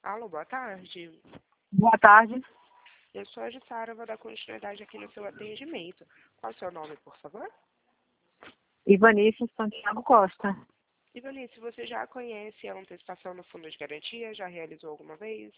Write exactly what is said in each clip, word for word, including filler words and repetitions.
Alô, boa tarde. Boa tarde. Eu sou a Jussara, vou dar continuidade aqui no seu atendimento. Qual é o seu nome, por favor? Ivanice Santiago Costa. Ivanice, você já conhece a antecipação no fundo de garantia? Já realizou alguma vez?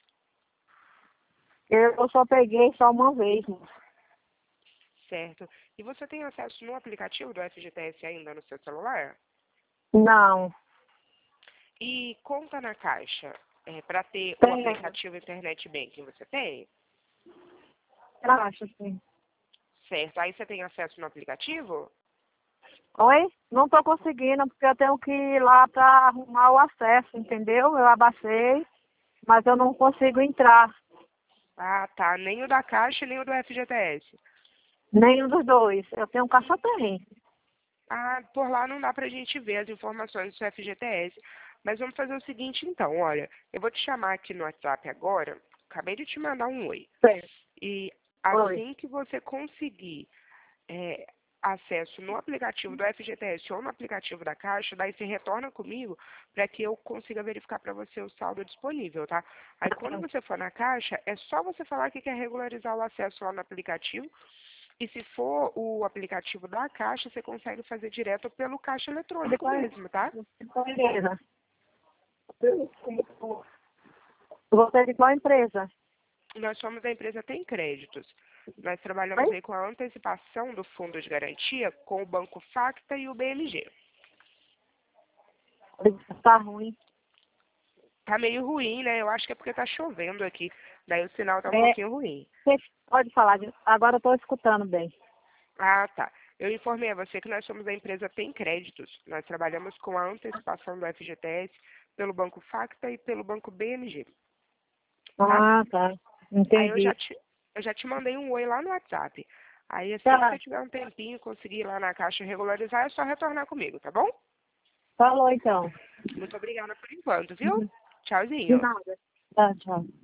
Eu só peguei só uma vez. Certo. E você tem acesso no aplicativo do F G T S ainda no seu celular? Não. E conta na caixa, é, para ter o Tenho. aplicativo Internet Banking, você tem? Acho sim. Certo. Aí você tem acesso no aplicativo? Oi? Não estou conseguindo porque eu tenho que ir lá para arrumar o acesso, entendeu? Eu abaixei, mas eu não consigo entrar. Ah, tá. Nem o da Caixa, nem o do F G T S. Nenhum dos dois. Eu tenho um caixa tem. Ah, por lá não dá pra gente ver as informações do F G T S. Mas vamos fazer o seguinte então, olha, eu vou te chamar aqui no WhatsApp agora, acabei de te mandar um oi. Certo. E Oi. assim que você conseguir é, acesso no aplicativo do F G T S ou no aplicativo da Caixa, daí você retorna comigo para que eu consiga verificar para você o saldo disponível, tá? Aí quando você for na Caixa, é só você falar que quer regularizar o acesso lá no aplicativo. E se for o aplicativo da Caixa, você consegue fazer direto pelo caixa eletrônico mesmo, tá? Beleza. Você é de qual empresa? Nós somos a empresa Tem Créditos. Nós trabalhamos Oi? aí com a antecipação do fundo de garantia com o Banco Facta e o B M G. Tá ruim. Tá meio ruim, né? Eu acho que é porque tá chovendo aqui. Daí o sinal tá um É, pouquinho ruim. você pode falar. de- Agora eu estou escutando bem. Ah, tá. Eu informei a você que nós somos a empresa Tem Créditos. Nós trabalhamos com a antecipação do F G T S pelo Banco Facta e pelo Banco B M G, tá? Ah, tá. Aí eu já Entendi. te, eu já te mandei um oi lá no WhatsApp. Aí assim que Tá. você tiver um tempinho, conseguir ir lá na caixa regularizar, é só retornar comigo, tá bom? Falou então. Muito obrigada por enquanto, viu? Uhum. De Tchauzinho. nada. Tá, tchau.